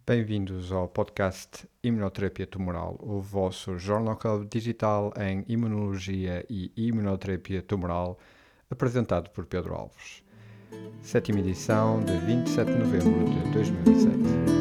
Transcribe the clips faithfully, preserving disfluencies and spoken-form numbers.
Bem-vindos ao podcast Imunoterapia Tumoral, o vosso Jornal Club digital em Imunologia e Imunoterapia Tumoral, apresentado por Pedro Alves. Sétima edição de vinte e sete de novembro de dois mil e sete.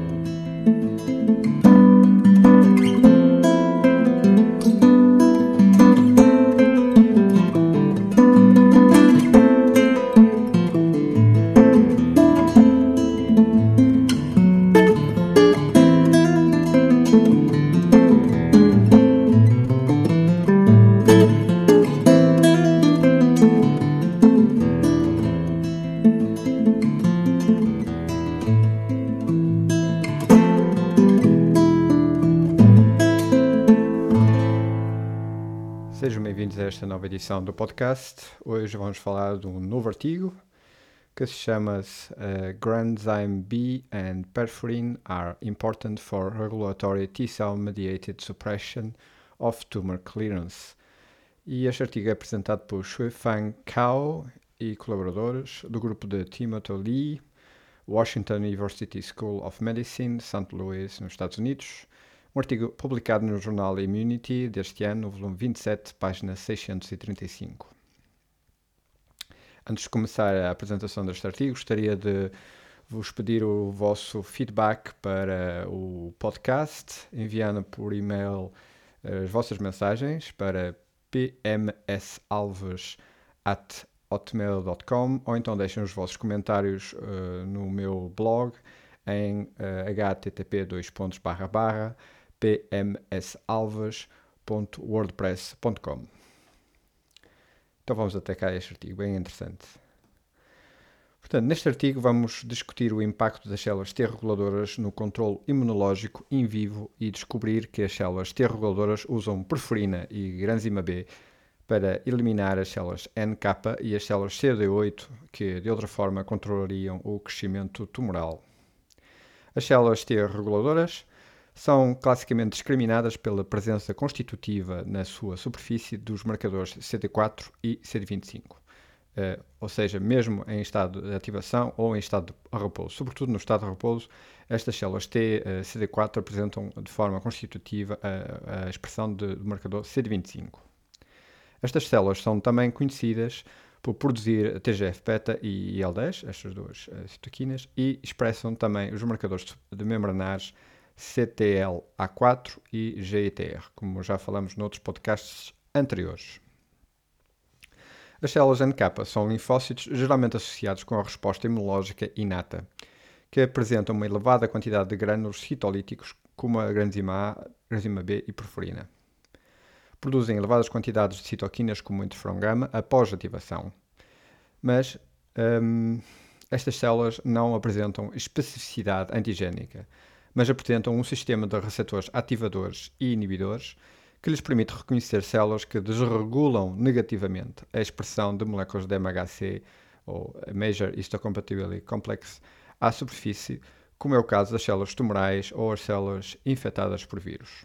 Sejam bem-vindos a esta nova edição do podcast. Hoje vamos falar de um novo artigo que se chama uh, Granzyme B and Perforin are important for regulatory T-cell mediated suppression of tumor clearance. E este artigo é apresentado por Shuifang Cao e colaboradores do grupo de Timothy Lee, Washington University School of Medicine, Saint Louis, nos Estados Unidos. Um artigo publicado no jornal Immunity deste ano, no volume vinte e sete, página seiscentos e trinta e cinco. Antes de começar a apresentação deste artigo, gostaria de vos pedir o vosso feedback para o podcast, enviando por e-mail as vossas mensagens para p m s alves arroba hotmail ponto com ou então deixem os vossos comentários uh, no meu blog em uh, h t t p dois pontos barra barra p m s alves ponto wordpress ponto com. Então vamos atacar este artigo, bem interessante. Portanto, neste artigo vamos discutir o impacto das células T reguladoras no controle imunológico in vivo e descobrir que as células T reguladoras usam perforina e granzima B para eliminar as células N K e as células C D oito, que de outra forma controlariam o crescimento tumoral. As células T reguladoras são classicamente discriminadas pela presença constitutiva na sua superfície dos marcadores C D quatro e C D vinte e cinco, uh, ou seja, mesmo em estado de ativação ou em estado de repouso. Sobretudo no estado de repouso, estas células T uh, C D quatro apresentam de forma constitutiva a, a expressão de, do marcador C D vinte e cinco. Estas células são também conhecidas por produzir T G F beta e I L dez, estas duas uh, citoquinas, e expressam também os marcadores de membranares C T L A quatro e G I T R, como já falamos noutros podcasts anteriores. As células N K são linfócitos geralmente associados com a resposta imunológica inata, que apresentam uma elevada quantidade de grânulos citolíticos, como a granzima A, granzima B e perforina. Produzem elevadas quantidades de citoquinas como o interferon gama após ativação, mas hum, estas células não apresentam especificidade antigénica, mas apresentam um sistema de receptores ativadores e inibidores que lhes permite reconhecer células que desregulam negativamente a expressão de moléculas de M H C, ou Major Histocompatibility Complex, à superfície, como é o caso das células tumorais ou as células infectadas por vírus.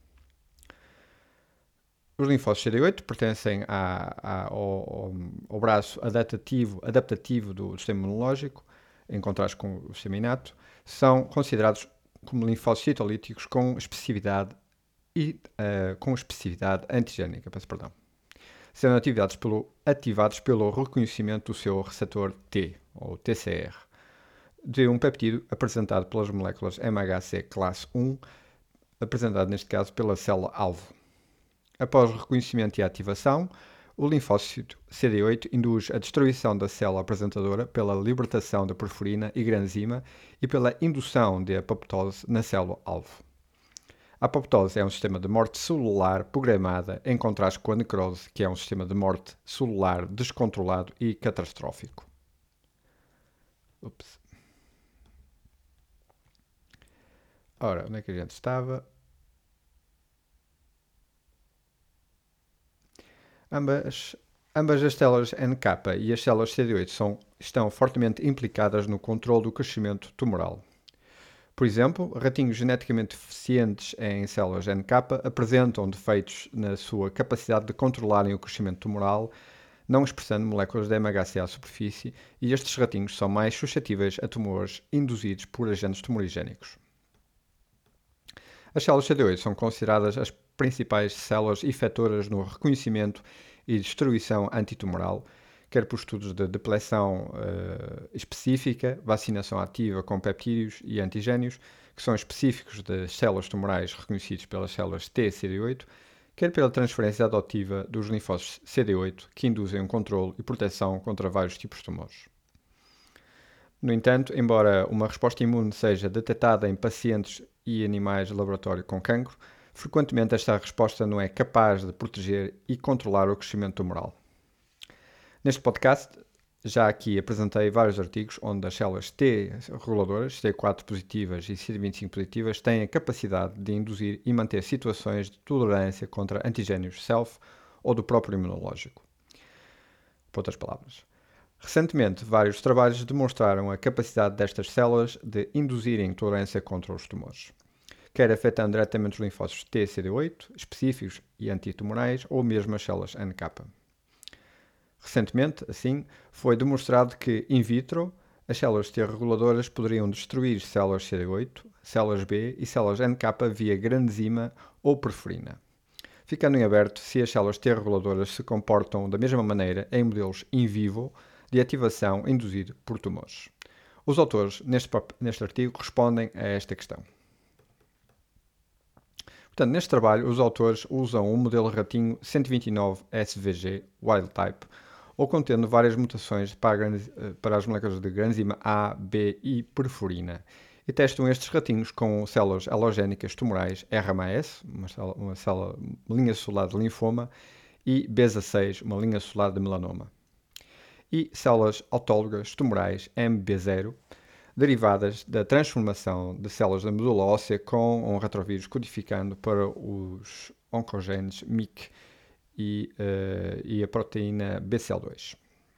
Os linfócitos C D oito pertencem à, à, ao, ao braço adaptativo, adaptativo do sistema imunológico, em contraste com o sistema inato, são considerados como linfócitos citolíticos com especificidade e uh, com especificidade antigénica, peço perdão, sendo ativados pelo, ativados pelo reconhecimento do seu receptor T, ou T C R, de um peptídeo apresentado pelas moléculas M H C classe um, apresentado neste caso pela célula-alvo. Após o reconhecimento e a ativação, o linfócito C D oito induz a destruição da célula apresentadora pela libertação da perforina e granzima e pela indução de apoptose na célula-alvo. A apoptose é um sistema de morte celular programada, em contraste com a necrose, que é um sistema de morte celular descontrolado e catastrófico. Ups. Ora, onde é que a gente estava? Ambas, ambas as células N K e as células C D oito são, estão fortemente implicadas no controle do crescimento tumoral. Por exemplo, ratinhos geneticamente deficientes em células N K apresentam defeitos na sua capacidade de controlarem o crescimento tumoral, não expressando moléculas de M H C à superfície, e estes ratinhos são mais suscetíveis a tumores induzidos por agentes tumorigénicos. As células C D oito são consideradas as principais células efetoras no reconhecimento e destruição antitumoral, quer por estudos de depleção uh, específica, vacinação ativa com peptídeos e antigénios, que são específicos das células tumorais reconhecidos pelas células T C D oito, quer pela transferência adotiva dos linfócitos C D oito, que induzem um controle e proteção contra vários tipos de tumores. No entanto, embora uma resposta imune seja detectada em pacientes e animais de laboratório com cancro, frequentemente esta resposta não é capaz de proteger e controlar o crescimento tumoral. Neste podcast, já aqui apresentei vários artigos onde as células T reguladoras, C D quatro positivas e C D vinte e cinco positivas, têm a capacidade de induzir e manter situações de tolerância contra antigénios self ou do próprio imunológico. Por outras palavras, recentemente, vários trabalhos demonstraram a capacidade destas células de induzirem tolerância contra os tumores, quer afetando diretamente os linfócitos T C D oito, específicos e antitumorais, ou mesmo as células N K. Recentemente, assim, foi demonstrado que, in vitro, as células T reguladoras poderiam destruir células C D oito, células B e células N K via granzima ou perforina, ficando em aberto se as células T reguladoras se comportam da mesma maneira em modelos in vivo de ativação induzido por tumores. Os autores, neste, neste artigo, respondem a esta questão. Portanto, neste trabalho, os autores usam um modelo ratinho cento e vinte e nove S V G wild type, ou contendo várias mutações para, a, para as moléculas de granzima A, B e perforina, e testam estes ratinhos com células halogénicas tumorais R M A S, uma célula, uma célula uma linha celular de linfoma, e B E S A seis, uma linha celular de melanoma, e células autólogas tumorais M B zero, derivadas da transformação de células da medula óssea com um retrovírus codificando para os oncogenes M I C e, uh, e a proteína B C L dois,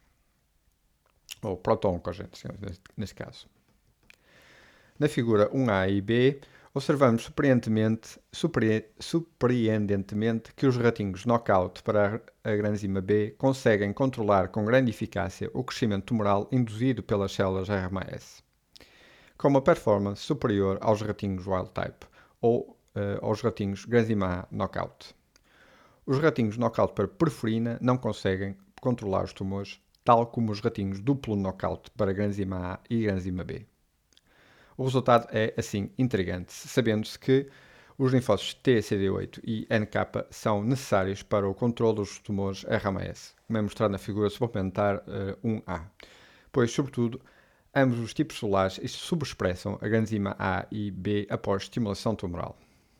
ou proto-oncogenes, neste, neste caso. Na figura um A e B, observamos surpreendentemente, surpre, surpreendentemente que os ratinhos knockout para a granzima B conseguem controlar com grande eficácia o crescimento tumoral induzido pelas células R M A S, com uma performance superior aos ratinhos wild type ou uh, aos ratinhos granzima A knockout. Os ratinhos knockout para perforina não conseguem controlar os tumores, tal como os ratinhos duplo knockout para granzima A e granzima B. O resultado é, assim, intrigante, sabendo-se que os linfócitos T C D oito e N K são necessários para o controle dos tumores R M A S, como é mostrado na figura suplementar uh, um A, pois, sobretudo, ambos os tipos solares subexpressam a granzima A e B após estimulação tumoral.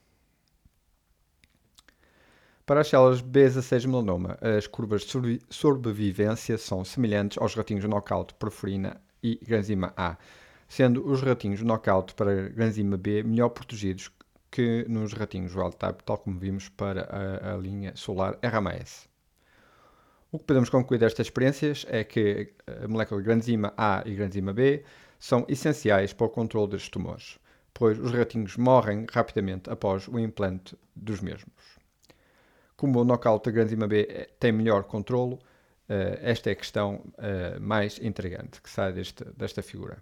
Para as células B dezasseis melanoma, as curvas de sobrevivência são semelhantes aos ratinhos knockout perforina e granzima A, sendo os ratinhos knockout para granzima B melhor protegidos que nos ratinhos wild type, tal como vimos para a, a linha solar R M A S. O que podemos concluir destas experiências é que a molécula granzima A e granzima B são essenciais para o controle destes tumores, pois os ratinhos morrem rapidamente após o implante dos mesmos. Como o knockout da granzima B tem melhor controlo, esta é a questão mais intrigante que sai deste, desta figura.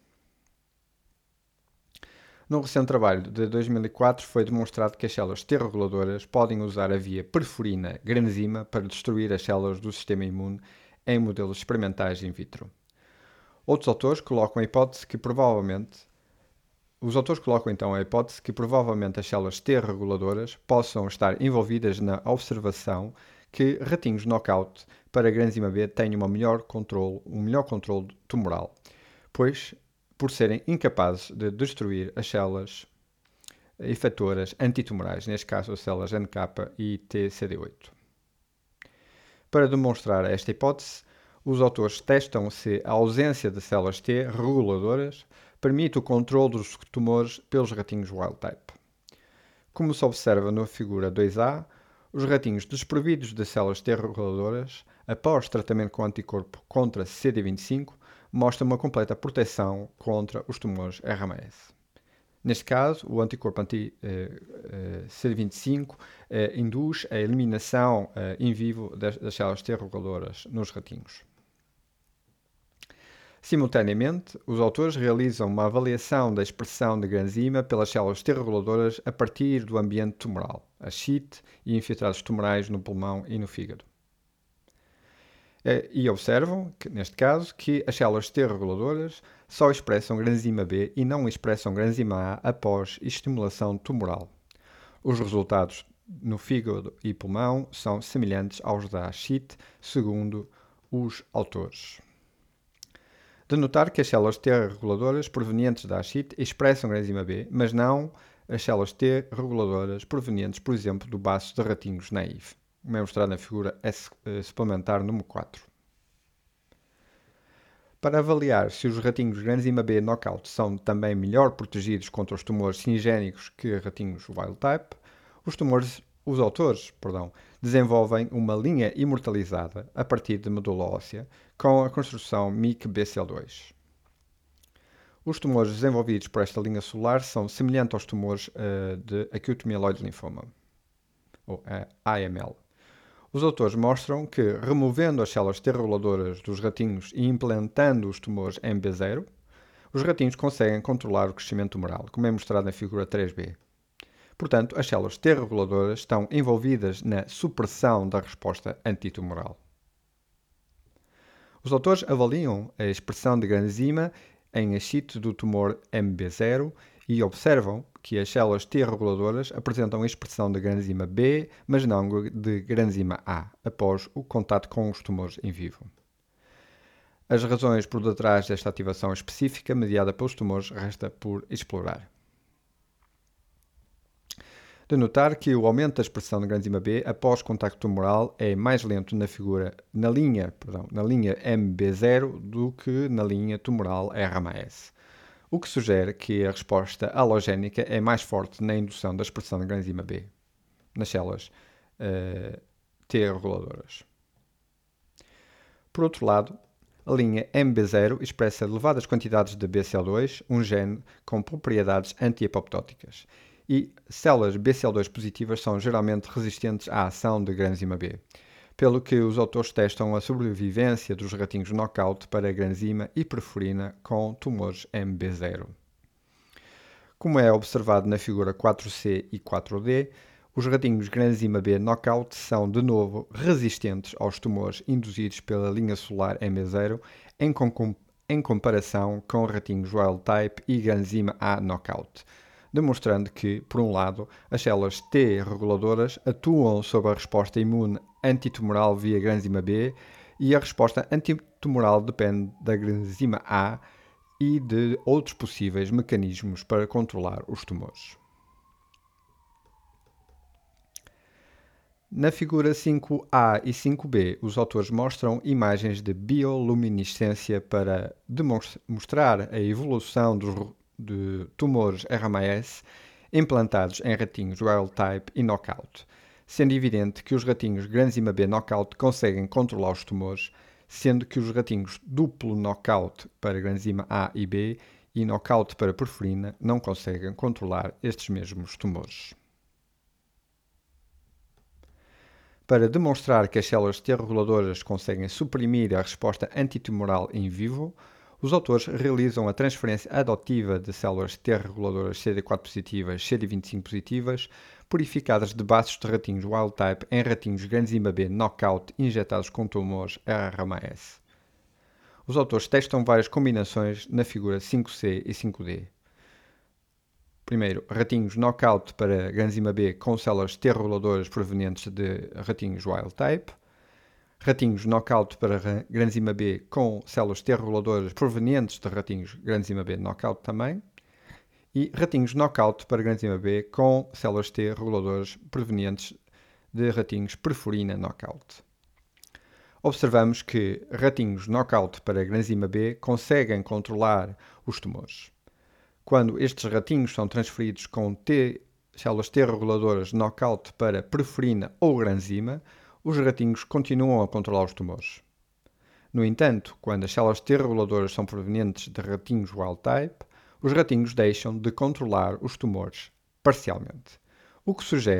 Num recente trabalho de dois mil e quatro foi demonstrado que as células T reguladoras podem usar a via perforina-granzima para destruir as células do sistema imune em modelos experimentais in vitro. Outros autores colocam a hipótese que provavelmente Os autores colocam então a hipótese que provavelmente as células T reguladoras possam estar envolvidas na observação que ratinhos knockout para granzima B têm uma melhor controle, um melhor controle tumoral, pois por serem incapazes de destruir as células efetoras antitumorais, neste caso as células N K e T C D oito. Para demonstrar esta hipótese, os autores testam se a ausência de células T reguladoras permite o controle dos tumores pelos ratinhos wild type. Como se observa na figura dois A, os ratinhos desprovidos de células T reguladoras, após tratamento com anticorpo contra C D vinte e cinco, mostram uma completa proteção contra os tumores R M A S. Neste caso, o anticorpo anti-C D vinte e cinco eh, induz a eliminação eh, in vivo das, das células T reguladoras nos ratinhos. Simultaneamente, os autores realizam uma avaliação da expressão de granzima pelas células T reguladoras a partir do ambiente tumoral, a Schitt e infiltrados tumorais no pulmão e no fígado. E observam, que, neste caso, que as células T reguladoras só expressam granzima B e não expressam granzima A após estimulação tumoral. Os resultados no fígado e pulmão são semelhantes aos da Schitt, segundo os autores. De notar que as células T reguladoras provenientes da Schitt expressam granzima B, mas não as células T reguladoras provenientes, por exemplo, do baço de ratinhos naive, como é mostrado na figura S, eh, suplementar número quatro. Para avaliar se os ratinhos granzima B knockout são também melhor protegidos contra os tumores singénicos que ratinhos wild type, os, tumores, os autores perdão, desenvolvem uma linha imortalizada a partir de medula óssea com a construção M I C B C L dois. Os tumores desenvolvidos por esta linha celular são semelhantes aos tumores uh, de Acute Myeloid Lymphoma, ou uh, A M L. Os autores mostram que, removendo as células T reguladoras dos ratinhos e implantando os tumores M B zero, os ratinhos conseguem controlar o crescimento tumoral, como é mostrado na figura três B. Portanto, as células T reguladoras estão envolvidas na supressão da resposta antitumoral. Os autores avaliam a expressão de granzima em ascite do tumor M B zero e observam que as células T reguladoras apresentam expressão de granzima B, mas não de granzima A, após o contato com os tumores em vivo. As razões por detrás desta ativação específica mediada pelos tumores resta por explorar. De notar que o aumento da expressão de granzima B após contacto tumoral é mais lento na figura, na linha, perdão, na linha M B zero do que na linha tumoral R M A S, o que sugere que a resposta halogénica é mais forte na indução da expressão de granzima B nas células uh, T reguladoras. Por outro lado, a linha M B zero expressa elevadas quantidades de B C L dois, um gene com propriedades anti-apoptóticas, e células B C L dois positivas são geralmente resistentes à ação de granzima B, pelo que os autores testam a sobrevivência dos ratinhos knockout para granzima e perforina com tumores M B zero. Como é observado na figura quatro C e quatro D, os ratinhos granzima B knockout são, de novo, resistentes aos tumores induzidos pela linha celular M B zero em, com, em comparação com ratinhos wild type e granzima A knockout, demonstrando que, por um lado, as células T reguladoras atuam sobre a resposta imune antitumoral via granzima B e a resposta antitumoral depende da granzima A e de outros possíveis mecanismos para controlar os tumores. Na figura cinco A e cinco B, os autores mostram imagens de bioluminescência para demonstrar a evolução dos de tumores R M A S implantados em ratinhos wild type e knockout, sendo evidente que os ratinhos granzima B knockout conseguem controlar os tumores, sendo que os ratinhos duplo knockout para granzima A e B e knockout para perforina não conseguem controlar estes mesmos tumores. Para demonstrar que as células T reguladoras conseguem suprimir a resposta antitumoral em vivo, os autores realizam a transferência adotiva de células T reguladoras C D quatro positivas, C D vinte e cinco positivas, purificadas de baços de ratinhos wild type em ratinhos granzima B knockout injetados com tumores R M A S. Os autores testam várias combinações na figura cinco C e cinco D. Primeiro, ratinhos knockout para granzima B com células T reguladoras provenientes de ratinhos wild type. Ratinhos knockout para granzima B com células T reguladoras provenientes de ratinhos granzima B knockout também. E ratinhos knockout para granzima B com células T reguladoras provenientes de ratinhos perforina knockout. Observamos que ratinhos knockout para granzima B conseguem controlar os tumores. Quando estes ratinhos são transferidos com T, células T reguladoras knockout para perforina ou granzima, os ratinhos continuam a controlar os tumores. No entanto, quando as células T reguladoras são provenientes de ratinhos wild type, os ratinhos deixam de controlar os tumores parcialmente, o que sugere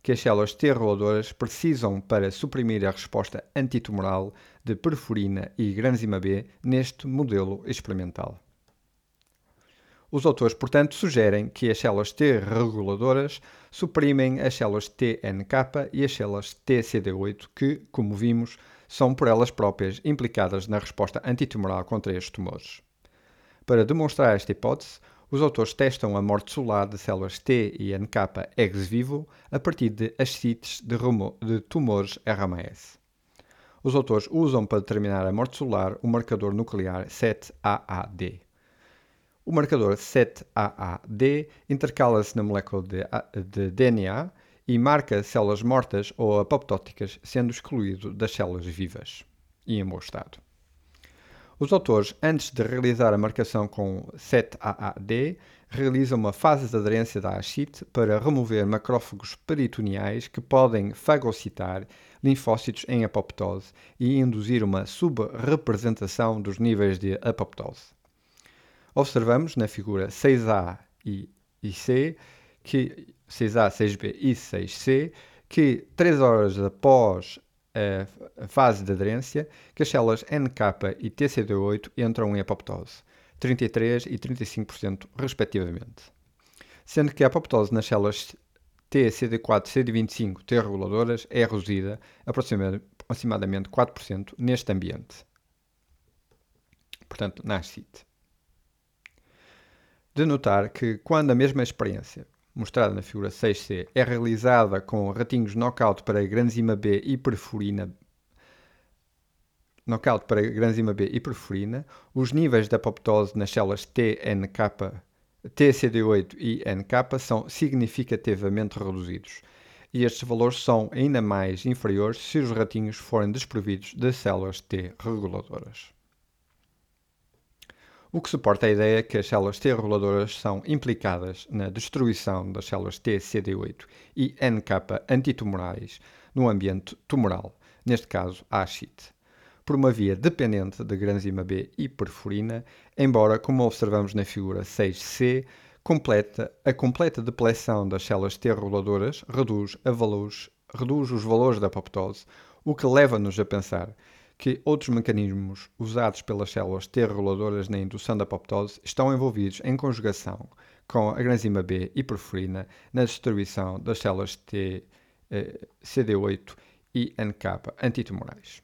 que as células T reguladoras precisam para suprimir a resposta antitumoral de perforina e granzima B neste modelo experimental. Os autores, portanto, sugerem que as células T reguladoras suprimem as células T N K e as células T C D oito, que, como vimos, são por elas próprias implicadas na resposta antitumoral contra estes tumores. Para demonstrar esta hipótese, os autores testam a morte celular de células T e N K ex vivo a partir de ascites de, de tumores R M S. Os autores usam para determinar a morte celular o marcador nuclear sete A A D. O marcador sete A A D intercala-se na molécula de, de D N A e marca células mortas ou apoptóticas, sendo excluído das células vivas e em bom estado. Os autores, antes de realizar a marcação com sete A A D, realizam uma fase de aderência da ascite para remover macrófagos peritoneais que podem fagocitar linfócitos em apoptose e induzir uma subrepresentação dos níveis de apoptose. Observamos na figura seis A e, e C, que, seis A, seis B e seis C, que três horas após a fase de aderência, que as células N K e T C D oito entram em apoptose, trinta e três por cento e trinta e cinco por cento respectivamente. Sendo que a apoptose nas células T C D quatro e C D vinte e cinco T reguladoras é reduzida aproximadamente quatro por cento neste ambiente. Portanto, na ascite. De notar que quando a mesma experiência, mostrada na figura seis C, é realizada com ratinhos knockout para granzima B e perforina, knockout para granzima B e perforina, os níveis de apoptose nas células T N K, T C D oito e N K são significativamente reduzidos, e estes valores são ainda mais inferiores se os ratinhos forem desprovidos de células T reguladoras. O que suporta a ideia que as células T reguladoras são implicadas na destruição das células T C D oito e N K antitumorais no ambiente tumoral, neste caso a ascite, por uma via dependente de granzima B e perforina, embora, como observamos na figura seis C, completa, a completa depleção das células T reguladoras reduz, a valores, reduz os valores da apoptose, o que leva-nos a pensar que outros mecanismos usados pelas células T reguladoras na indução da apoptose estão envolvidos em conjugação com a granzima B e perforina na destruição das células T, eh, C D oito e N K antitumorais.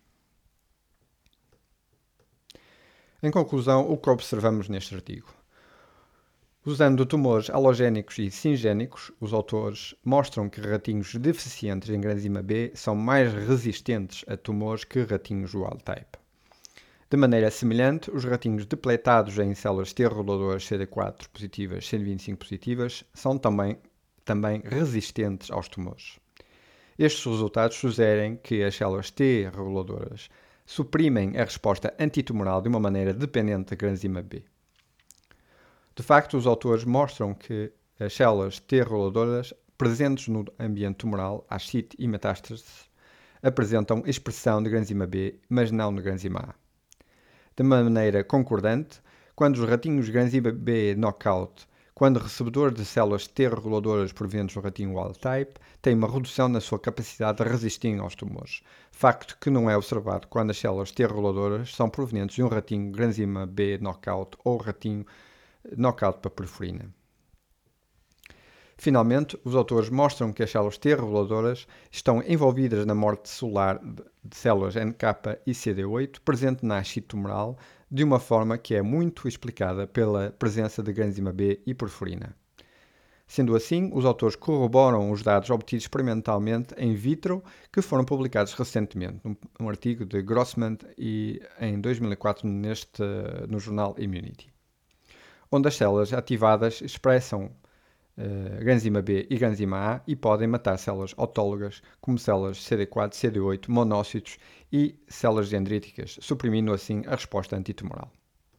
Em conclusão, o que observamos neste artigo? Usando tumores halogénicos e singénicos, os autores mostram que ratinhos deficientes em granzima B são mais resistentes a tumores que ratinhos wild-type. De maneira semelhante, os ratinhos depletados em células T reguladoras C D quatro positivas, C D vinte e cinco positivas, são também, também resistentes aos tumores. Estes resultados sugerem que as células T reguladoras suprimem a resposta antitumoral de uma maneira dependente da granzima B. De facto, os autores mostram que as células T reguladoras presentes no ambiente tumoral, ascite e metástase, apresentam expressão de granzima B, mas não de granzima A. De maneira concordante, quando os ratinhos granzima B knockout, quando recebedores de células T reguladoras provenientes do ratinho wild-type, têm uma redução na sua capacidade de resistir aos tumores, facto que não é observado quando as células T reguladoras são provenientes de um ratinho granzima B knockout ou ratinho knockout para perforina. Finalmente, os autores mostram que as células T reguladoras estão envolvidas na morte celular de células N K e C D oito presente na ascite tumoral de uma forma que é muito explicada pela presença de granzima B e perforina. Sendo assim, os autores corroboram os dados obtidos experimentalmente in vitro que foram publicados recentemente num, num artigo de Grossman e em dois mil e quatro neste, no jornal Immunity, onde as células ativadas expressam uh, granzima B e granzima A e podem matar células autólogas como células C D quatro, C D oito, monócitos e células dendríticas, suprimindo assim a resposta antitumoral.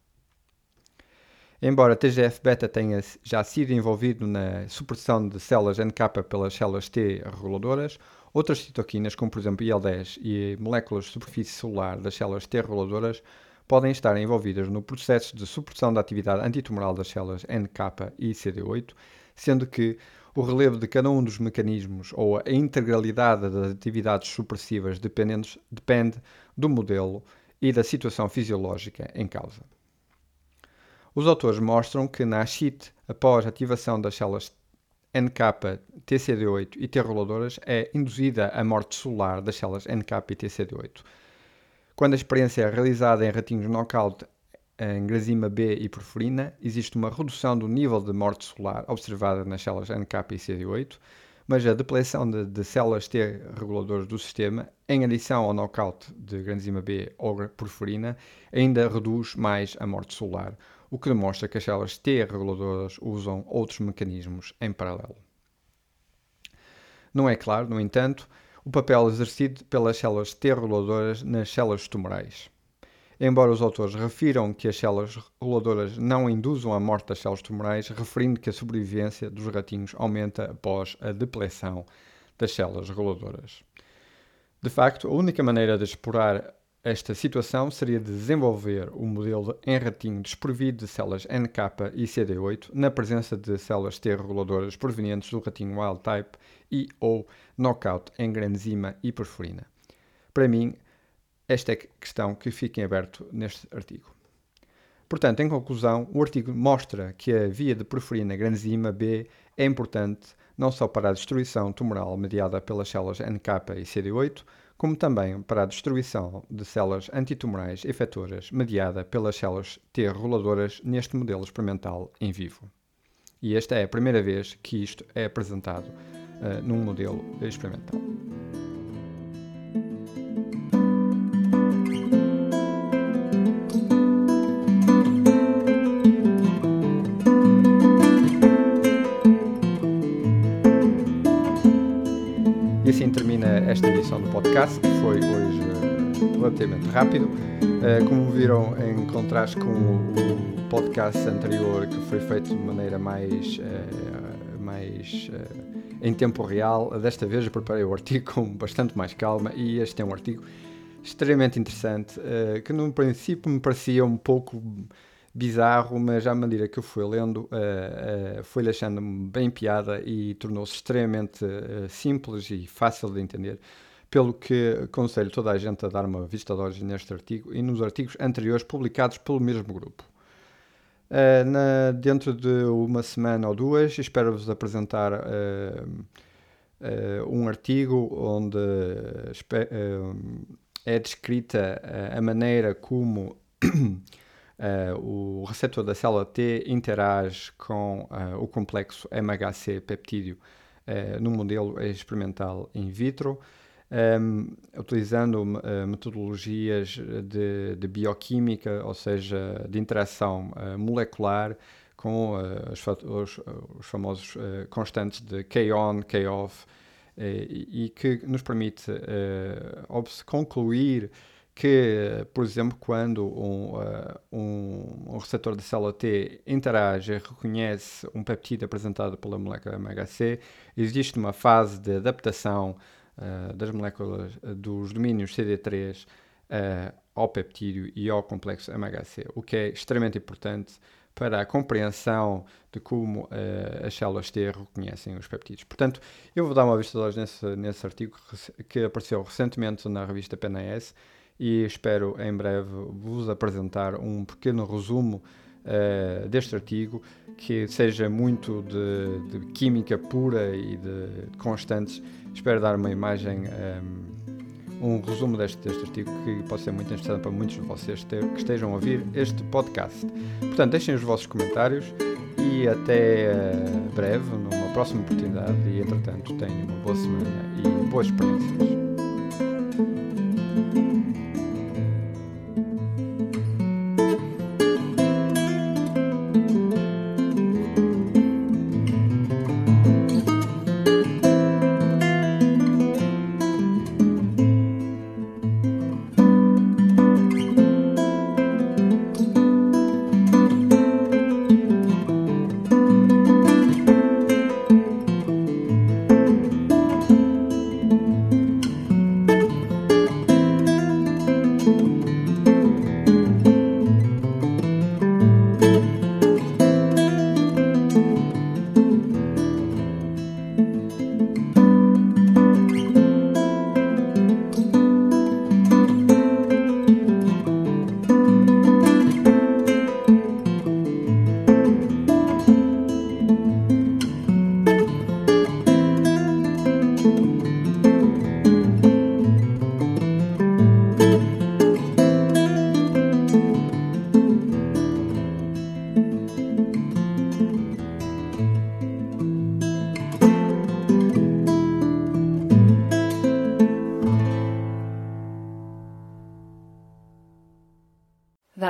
Embora T G F beta tenha já sido envolvido na supressão de células N K pelas células T reguladoras, outras citoquinas, como por exemplo I L dez e moléculas de superfície celular das células T reguladoras, podem estar envolvidas no processo de supressão da atividade antitumoral das células N K e C D oito, sendo que O relevo de cada um dos mecanismos ou a integralidade das atividades supressivas dependentes, depende do modelo e da situação fisiológica em causa. Os autores mostram que na ascite, após a ativação das células N K T C D oito e T reguladoras, é induzida a morte celular das células N K e T C D oito. Quando a experiência é realizada em ratinhos knockout em granzima B e porfirina, existe uma redução do nível de morte celular observada nas células N K e C D oito, mas a depleção de, de células T reguladoras do sistema, em adição ao knockout de granzima B ou porfirina, ainda reduz mais a morte celular, o que demonstra que as células T reguladoras usam outros mecanismos em paralelo. Não é claro, no entanto, o papel exercido pelas células T reguladoras nas células tumorais. Embora os autores refiram que as células reguladoras não induzam a morte das células tumorais, referindo que a sobrevivência dos ratinhos aumenta após a depleção das células reguladoras. De facto, a única maneira de explorar esta situação seria desenvolver um modelo em ratinho desprovido de células N K e C D oito na presença de células T reguladoras provenientes do ratinho wild type e ou knockout em granzima e porfirina. Para mim, esta é a questão que fica em aberto neste artigo. Portanto, em conclusão, o artigo mostra que a via de porfirina granzima B é importante não só para a destruição tumoral mediada pelas células N K e C D oito, como também para a destruição de células antitumorais efetoras mediada pelas células T reguladoras neste modelo experimental em vivo. E esta é a primeira vez que isto é apresentado uh, num modelo experimental. E assim termina esta edição do podcast, que foi hoje uh, relativamente rápido. Uh, como viram, em contraste com o, o podcast anterior, que foi feito de maneira mais, uh, mais uh, em tempo real, desta vez eu preparei o artigo com bastante mais calma e este é um artigo extremamente interessante, uh, que no princípio me parecia um pouco bizarro, mas à medida que eu fui lendo, uh, uh, fui achando-me bem piada e tornou-se extremamente uh, simples e fácil de entender, pelo que aconselho toda a gente a dar uma vista de olhos neste artigo e nos artigos anteriores publicados pelo mesmo grupo. Uh, na, dentro de uma semana ou duas, espero-vos apresentar uh, uh, um artigo onde uh, é descrita uh, a maneira como Uh, o receptor da célula T interage com uh, o complexo M H C peptídeo uh, no modelo experimental in vitro, um, utilizando uh, metodologias de, de bioquímica, ou seja, de interação uh, molecular com uh, os, os, os famosos uh, constantes de K-on, K-off, uh, e, e que nos permite uh, concluir que, por exemplo, quando um, uh, um, um receptor de célula T interage e reconhece um peptídeo apresentado pela molécula M H C, existe uma fase de adaptação uh, das moléculas uh, dos domínios C D três uh, ao peptídeo e ao complexo M H C, o que é extremamente importante para a compreensão de como uh, as células T reconhecem os peptídeos. Portanto, eu vou dar uma vista de olhos nesse, nesse artigo que apareceu recentemente na revista P N A S, e espero em breve vos apresentar um pequeno resumo uh, deste artigo, que seja muito de, de química pura e de, de constantes. Espero dar uma imagem, um, um resumo deste, deste artigo que pode ser muito interessante para muitos de vocês ter, que estejam a ouvir este podcast. Portanto, deixem os vossos comentários e até uh, breve, numa próxima oportunidade, e entretanto tenham uma boa semana e boas experiências.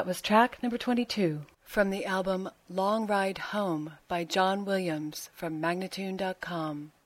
That was track number twenty-two from the album Long Ride Home by John Williams from Magnatune dot com.